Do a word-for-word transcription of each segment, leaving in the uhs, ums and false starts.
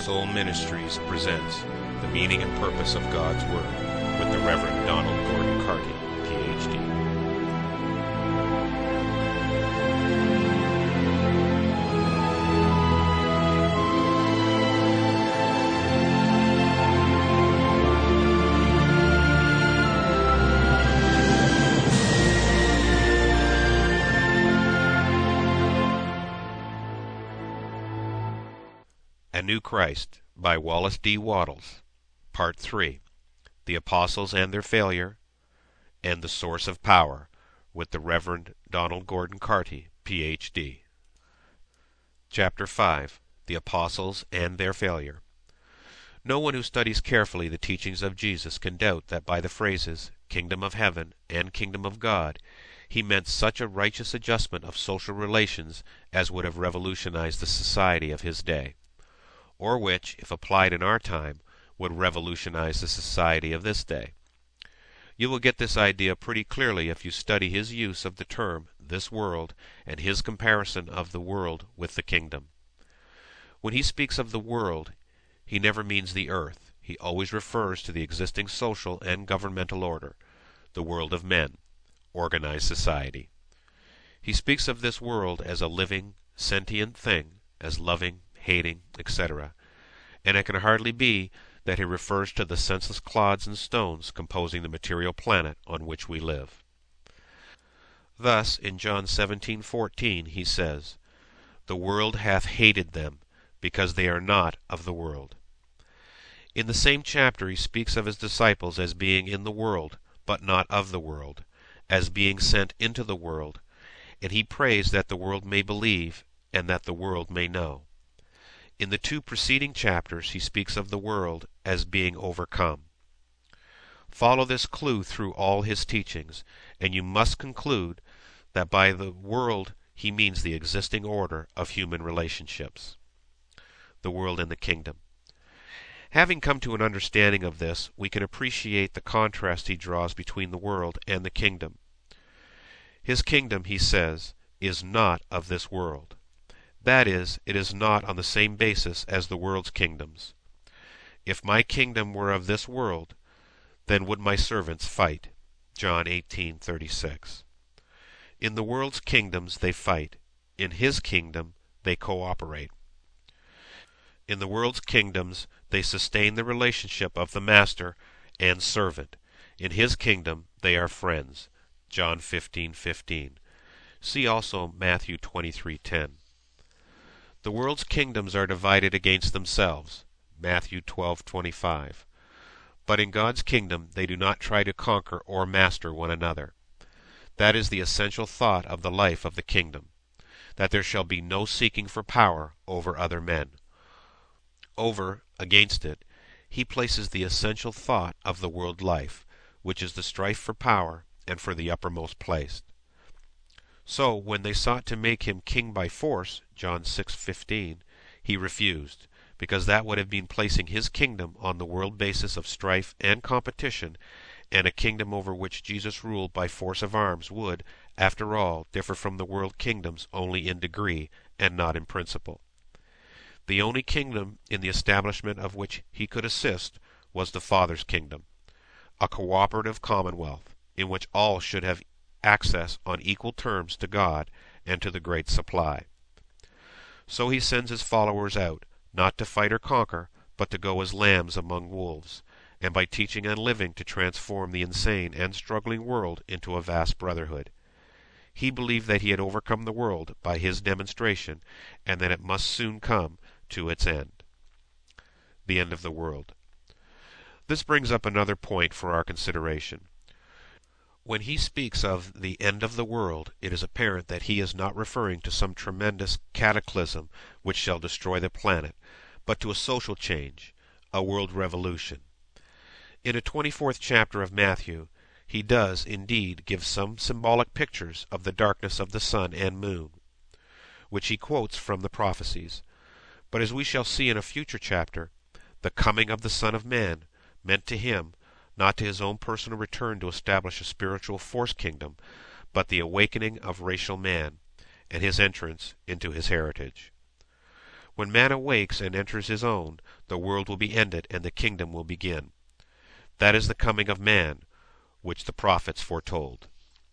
Soul Ministries presents The Meaning and Purpose of God's Word with the Reverend Donald Gordon Carty, P H D A New Christ by Wallace D. Wattles, Part three, The Apostles and Their Failure, and The Source of Power, with the Reverend Donald Gordon Carty, P H D Chapter five, The Apostles and Their Failure. No one who studies carefully the teachings of Jesus can doubt that by the phrases, Kingdom of Heaven and Kingdom of God, he meant such a righteous adjustment of social relations as would have revolutionized the society of his day, or which, if applied in our time, would revolutionize the society of this day. You will get this idea pretty clearly if you study his use of the term this world and his comparison of the world with the kingdom. When he speaks of the world, he never means the earth. He always refers to the existing social and governmental order, the world of men, organized society. He speaks of this world as a living, sentient thing, as loving, hating, et cetera, and it can hardly be that he refers to the senseless clods and stones composing the material planet on which we live. Thus, in John seventeen fourteen, he says, "The world hath hated them, because they are not of the world." In the same chapter he speaks of his disciples as being in the world, but not of the world, as being sent into the world, and he prays that the world may believe, and that the world may know. In the two preceding chapters he speaks of the world as being overcome. Follow this clue through all his teachings, and you must conclude that by the world he means the existing order of human relationships. The world and the kingdom. Having come to an understanding of this, we can appreciate the contrast he draws between the world and the kingdom. His kingdom, he says, is not of this world. That is, it is not on the same basis as the world's kingdoms. If my kingdom were of this world, then would my servants fight. John eighteen thirty-six. In the world's kingdoms they fight. In his kingdom they cooperate. In the world's kingdoms they sustain the relationship of the master and servant. In his kingdom they are friends. John fifteen fifteen. See also Matthew twenty-three ten. The world's kingdoms are divided against themselves. Matthew twelve twenty-five. But in God's kingdom they do not try to conquer or master one another. That is the essential thought of the life of the kingdom, that there shall be no seeking for power over other men. Over, against it, he places the essential thought of the world life, which is the strife for power and for the uppermost place. So, when they sought to make him king by force, John six fifteen, he refused, because that would have been placing his kingdom on the world basis of strife and competition, and a kingdom over which Jesus ruled by force of arms would, after all, differ from the world kingdoms only in degree, and not in principle. The only kingdom in the establishment of which he could assist was the Father's kingdom, a cooperative commonwealth, in which all should have access on equal terms to God and to the great supply. So he sends his followers out, not to fight or conquer, but to go as lambs among wolves, and by teaching and living to transform the insane and struggling world into a vast brotherhood. He believed that he had overcome the world by his demonstration, and that it must soon come to its end. The end of the world. This brings up another point for our consideration. When he speaks of the end of the world, it is apparent that he is not referring to some tremendous cataclysm which shall destroy the planet, but to a social change, a world revolution. In a twenty-fourth chapter of Matthew, he does, indeed, give some symbolic pictures of the darkness of the sun and moon, which he quotes from the prophecies. But as we shall see in a future chapter, the coming of the Son of Man meant to him not to his own personal return to establish a spiritual force kingdom, but the awakening of racial man, and his entrance into his heritage. When man awakes and enters his own, the world will be ended and the kingdom will begin. That is the coming of man, which the prophets foretold.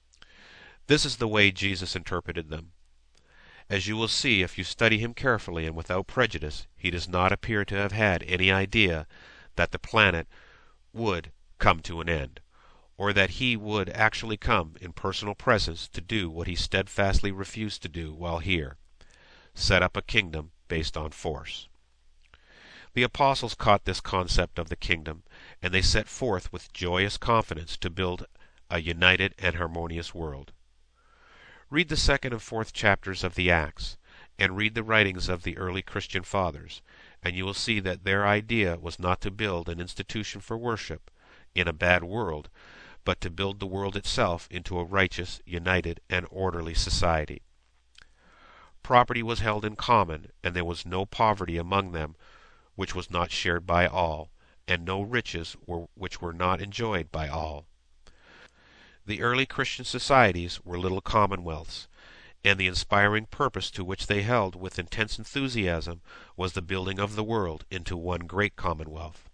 This is the way Jesus interpreted them. As you will see if you study him carefully and without prejudice, he does not appear to have had any idea that the planet would come to an end, or that he would actually come in personal presence to do what he steadfastly refused to do while here, set up a kingdom based on force. The apostles caught this concept of the kingdom, and they set forth with joyous confidence to build a united and harmonious world. Read the second and fourth chapters of the Acts, and read the writings of the early Christian fathers, and you will see that their idea was not to build an institution for worship in a bad world, but to build the world itself into a righteous, united, and orderly society. Property was held in common, and there was no poverty among them which was not shared by all, and no riches were, which were not enjoyed by all. The early Christian societies were little commonwealths, and the inspiring purpose to which they held with intense enthusiasm was the building of the world into one great commonwealth.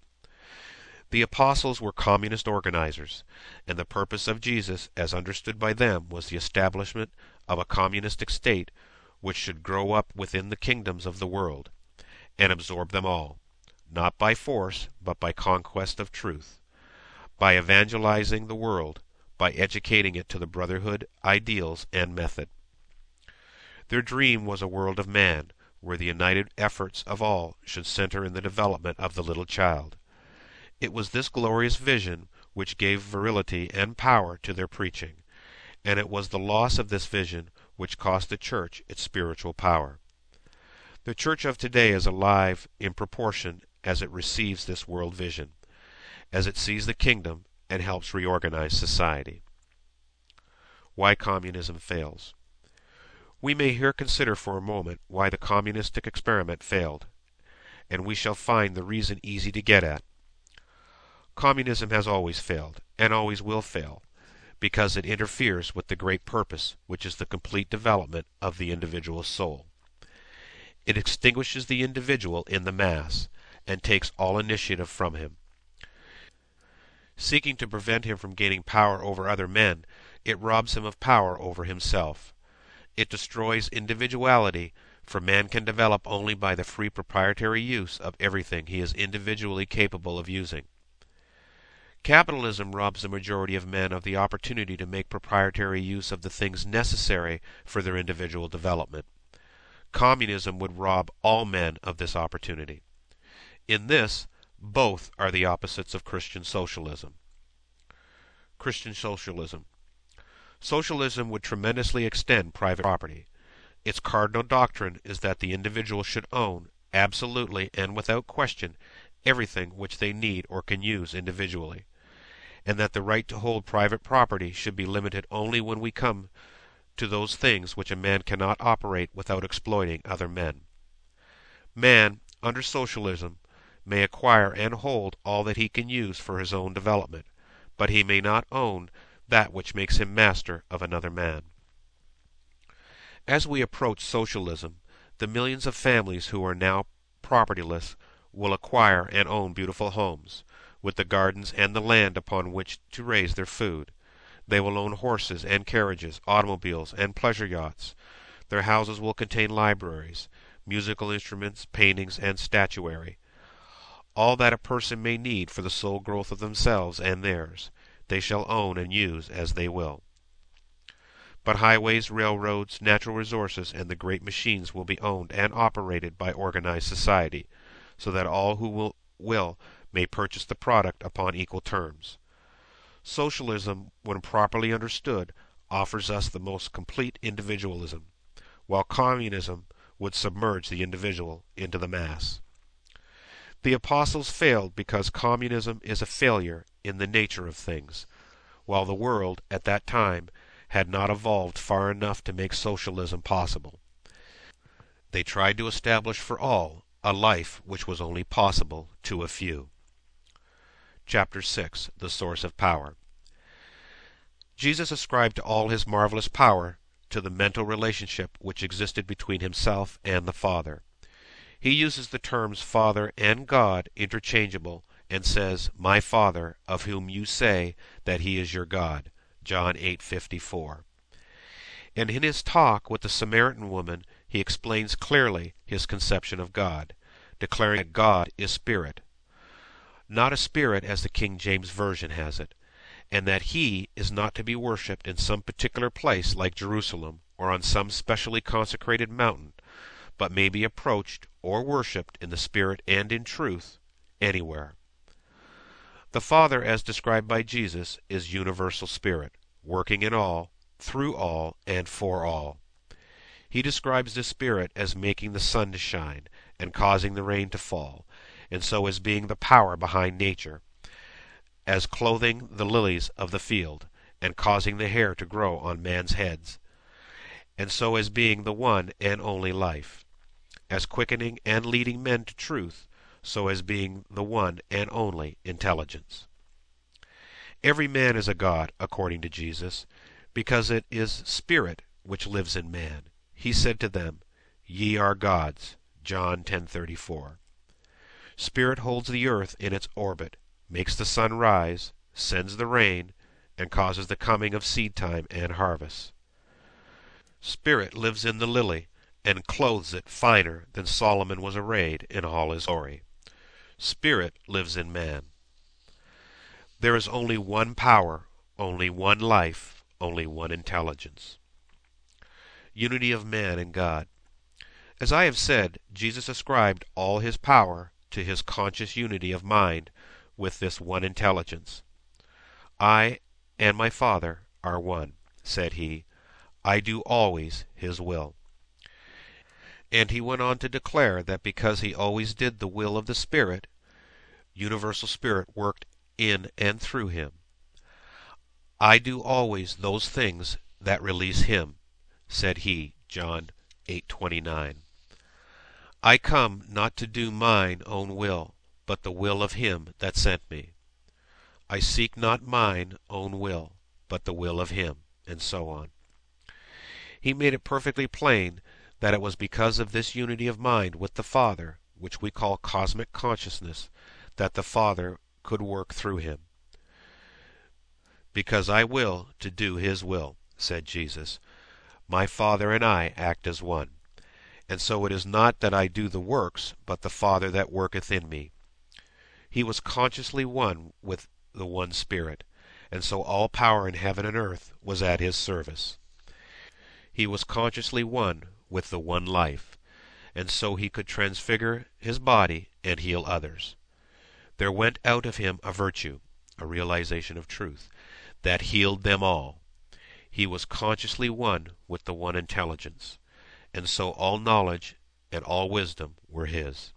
The apostles were communist organizers, and the purpose of Jesus, as understood by them, was the establishment of a communistic state which should grow up within the kingdoms of the world, and absorb them all, not by force, but by conquest of truth, by evangelizing the world, by educating it to the brotherhood, ideals, and method. Their dream was a world of man, where the united efforts of all should center in the development of the little child. It was this glorious vision which gave virility and power to their preaching, and it was the loss of this vision which cost the church its spiritual power. The church of today is alive in proportion as it receives this world vision, as it sees the kingdom and helps reorganize society. Why communism fails. We may here consider for a moment why the communistic experiment failed, and we shall find the reason easy to get at. Communism has always failed, and always will fail, because it interferes with the great purpose, which is the complete development of the individual soul. It extinguishes the individual in the mass, and takes all initiative from him. Seeking to prevent him from gaining power over other men, it robs him of power over himself. It destroys individuality, for man can develop only by the free proprietary use of everything he is individually capable of using. Capitalism robs the majority of men of the opportunity to make proprietary use of the things necessary for their individual development. Communism would rob all men of this opportunity. In this, both are the opposites of Christian socialism. Christian socialism. Socialism would tremendously extend private property. Its cardinal doctrine is that the individual should own, absolutely and without question, everything which they need or can use individually, and that the right to hold private property should be limited only when we come to those things which a man cannot operate without exploiting other men. Man, under socialism, may acquire and hold all that he can use for his own development, but he may not own that which makes him master of another man. As we approach socialism, the millions of families who are now propertyless will acquire and own beautiful homes, with the gardens and the land upon which to raise their food. They will own horses and carriages, automobiles and pleasure yachts. Their houses will contain libraries, musical instruments, paintings, and statuary. All that a person may need for the sole growth of themselves and theirs, they shall own and use as they will. But highways, railroads, natural resources, and the great machines will be owned and operated by organized society, so that all who will, will may purchase the product upon equal terms. Socialism, when properly understood, offers us the most complete individualism, while communism would submerge the individual into the mass. The apostles failed because communism is a failure in the nature of things, while the world, at that time, had not evolved far enough to make socialism possible. They tried to establish for all a life which was only possible to a few. Chapter six. The Source of Power. Jesus ascribed all his marvelous power to the mental relationship which existed between himself and the Father. He uses the terms Father and God interchangeable, and says, "My Father, of whom you say that he is your God," John eight fifty-four. And in his talk with the Samaritan woman he explains clearly his conception of God, declaring that God is spirit, not a spirit as the King James Version has it, and that he is not to be worshipped in some particular place like Jerusalem or on some specially consecrated mountain, but may be approached or worshipped in the spirit and in truth anywhere. The Father, as described by Jesus, is universal spirit, working in all, through all, and for all. He describes this spirit as making the sun to shine and causing the rain to fall, and so as being the power behind nature, as clothing the lilies of the field, and causing the hair to grow on man's heads, and so as being the one and only life, as quickening and leading men to truth, so as being the one and only intelligence. Every man is a god, according to Jesus, because it is spirit which lives in man. He said to them, "Ye are gods," John ten thirty-four. Spirit holds the earth in its orbit, makes the sun rise, sends the rain, and causes the coming of seed time and harvest. Spirit lives in the lily, and clothes it finer than Solomon was arrayed in all his glory. Spirit lives in man. There is only one power, only one life, only one intelligence. Unity of man and God. As I have said, Jesus ascribed all his power to his conscious unity of mind with this one intelligence. "I and my Father are one," said he. "I do always his will." And he went on to declare that because he always did the will of the Spirit, universal spirit worked in and through him. "I do always those things that release him," said he, John eight twenty-nine. "I come not to do mine own will, but the will of him that sent me. I seek not mine own will, but the will of him," and so on. He made it perfectly plain that it was because of this unity of mind with the Father, which we call cosmic consciousness, that the Father could work through him. "Because I will to do his will," said Jesus, "my Father and I act as one. And so it is not that I do the works, but the Father that worketh in me." He was consciously one with the one Spirit, and so all power in heaven and earth was at his service. He was consciously one with the one life, and so he could transfigure his body and heal others. There went out of him a virtue, a realization of truth, that healed them all. He was consciously one with the one intelligence, and so all knowledge and all wisdom were his.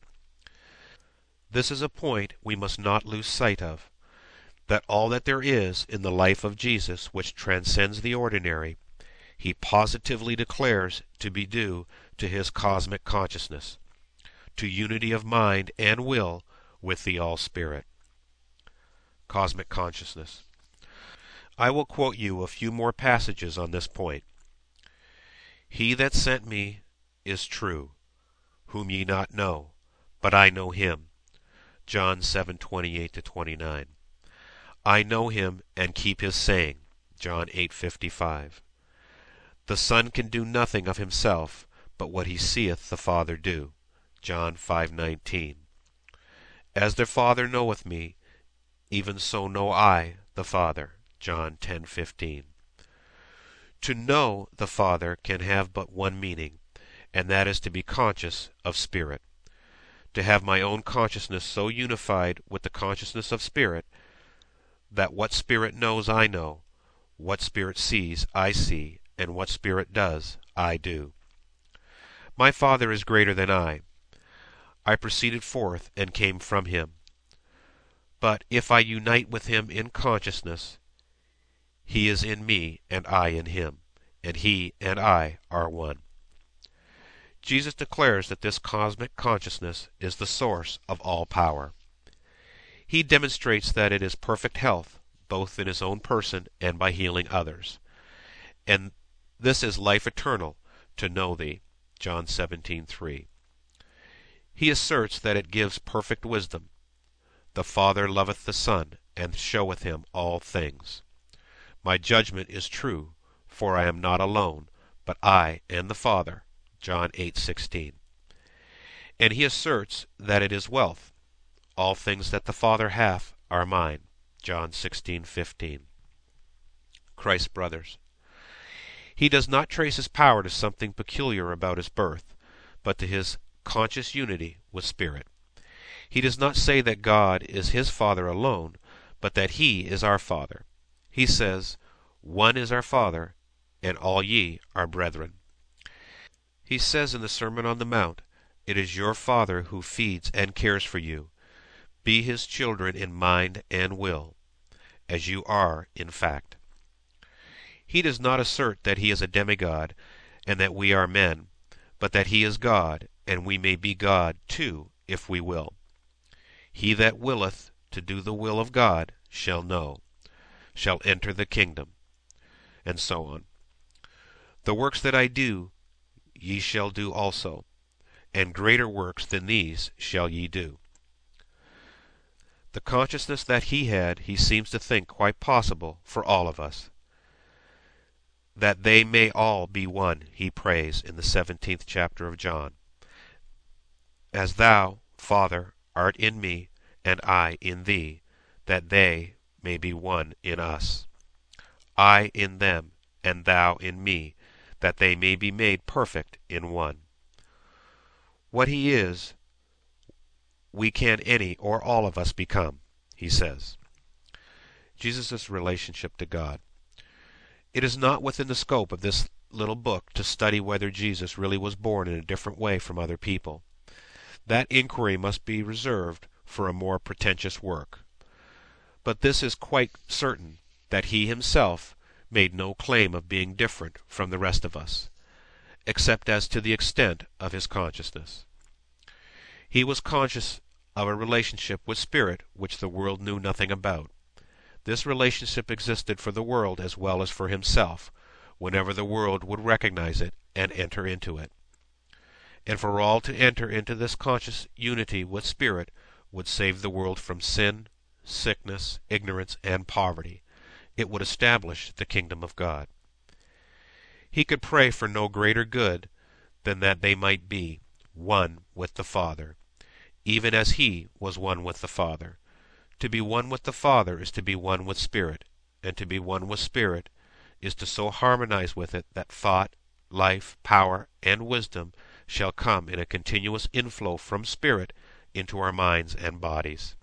This is a point we must not lose sight of, that all that there is in the life of Jesus which transcends the ordinary, he positively declares to be due to his cosmic consciousness, to unity of mind and will with the All-Spirit. Cosmic consciousness. I will quote you a few more passages on this point. "He that sent me is true, whom ye not know, but I know him." John seven twenty-eight to twenty-nine. "I know him and keep his saying." John eight fifty-five. "The Son can do nothing of himself, but what he seeth the Father do." John five nineteen. "As the Father knoweth me, even so know I the Father." John ten fifteen. To know the Father can have but one meaning, and that is to be conscious of Spirit. To have my own consciousness so unified with the consciousness of Spirit that what Spirit knows I know, what Spirit sees I see, and what Spirit does I do. My Father is greater than I. I proceeded forth and came from him. But if I unite with him in consciousness, he is in me and I in him, and he and I are one. Jesus declares that this cosmic consciousness is the source of all power. He demonstrates that it is perfect health, both in his own person and by healing others. And this is life eternal, to know thee. John seventeen three. He asserts that it gives perfect wisdom. The Father loveth the Son, and showeth him all things. My judgment is true, for I am not alone, but I and the Father. John eight sixteen. And he asserts that it is wealth. All things that the Father hath are mine. John sixteen fifteen. Christ brothers. He does not trace his power to something peculiar about his birth, but to his conscious unity with Spirit. He does not say that God is his Father alone, but that he is our Father. He says, "One is our Father, and all ye are brethren." He says in the Sermon on the Mount, "It is your Father who feeds and cares for you. Be his children in mind and will, as you are in fact." He does not assert that he is a demigod, and that we are men, but that he is God, and we may be God too, if we will. He that willeth to do the will of God shall know, shall enter the kingdom, and so on. The works that I do, ye shall do also, and greater works than these shall ye do. The consciousness that he had, he seems to think quite possible for all of us. That they may all be one, he prays in the seventeenth chapter of John. As thou, Father, art in me, and I in thee, that they may be one in us. I in them, and thou in me, that they may be made perfect in one. What he is, we can any or all of us become, he says. Jesus' relationship to God. It is not within the scope of this little book to study whether Jesus really was born in a different way from other people. That inquiry must be reserved for a more pretentious work. But this is quite certain, that he himself made no claim of being different from the rest of us, except as to the extent of his consciousness. He was conscious of a relationship with Spirit which the world knew nothing about. This relationship existed for the world as well as for himself, whenever the world would recognize it and enter into it. And for all to enter into this conscious unity with Spirit would save the world from sin, sickness, ignorance, and poverty. It would establish the kingdom of God. He could pray for no greater good than that they might be one with the Father, even as he was one with the Father. To be one with the Father is to be one with Spirit, and to be one with Spirit is to so harmonize with it that thought, life, power, and wisdom shall come in a continuous inflow from Spirit into our minds and bodies.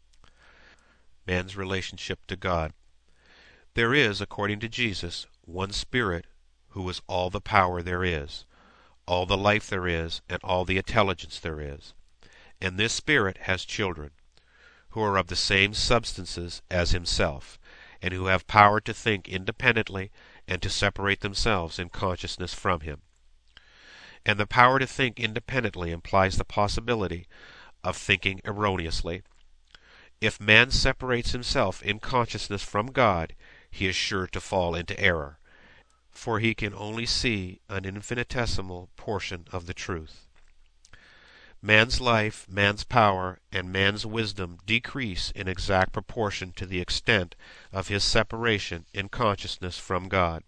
Man's relationship to God. There is, according to Jesus, one Spirit who is all the power there is, all the life there is, and all the intelligence there is. And this Spirit has children, who are of the same substances as himself, and who have power to think independently and to separate themselves in consciousness from him. And the power to think independently implies the possibility of thinking erroneously. If man separates himself in consciousness from God, he is sure to fall into error, for he can only see an infinitesimal portion of the truth. Man's life, man's power, and man's wisdom decrease in exact proportion to the extent of his separation in consciousness from God.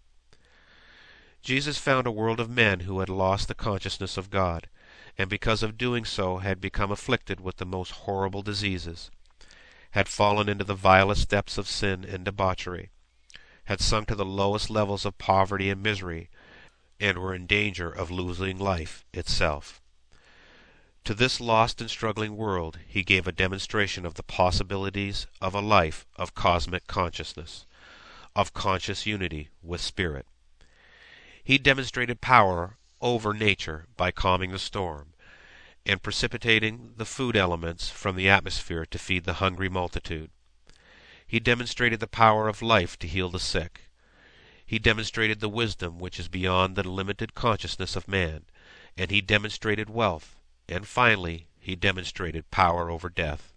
Jesus found a world of men who had lost the consciousness of God, and because of doing so had become afflicted with the most horrible diseases, had fallen into the vilest depths of sin and debauchery, had sunk to the lowest levels of poverty and misery, and were in danger of losing life itself. To this lost and struggling world he gave a demonstration of the possibilities of a life of cosmic consciousness, of conscious unity with Spirit. He demonstrated power over nature by calming the storm, and precipitating the food elements from the atmosphere to feed the hungry multitude. He demonstrated the power of life to heal the sick. He demonstrated the wisdom which is beyond the limited consciousness of man, and he demonstrated wealth, and finally he demonstrated power over death.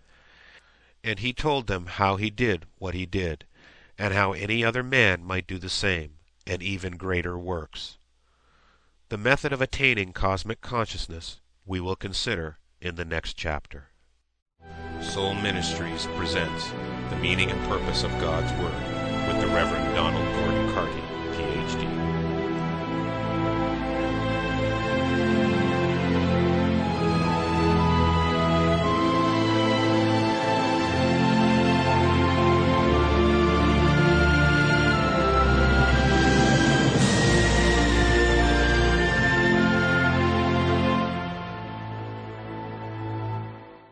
And he told them how he did what he did, and how any other man might do the same, and even greater works. The method of attaining cosmic consciousness we will consider in the next chapter. Soul Ministries presents The Meaning and Purpose of God's Word with the Reverend Donald Gordon.